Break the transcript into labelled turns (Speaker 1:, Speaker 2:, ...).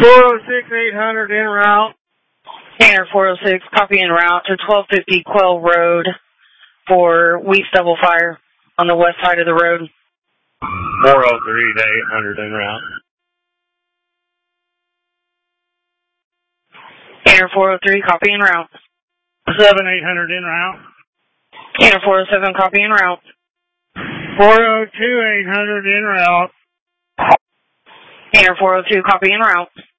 Speaker 1: 406 800 en route.
Speaker 2: Tanner 406, copy en route to 1250 Quell Road for Weeks Double Fire on the west side of the road.
Speaker 1: 403 to 800 en route.
Speaker 2: Tanner 403, copy en route.
Speaker 1: 7800 en route.
Speaker 2: Tanner 407, copy en route.
Speaker 1: 402 800 en route.
Speaker 2: Tanner 402, copy en route.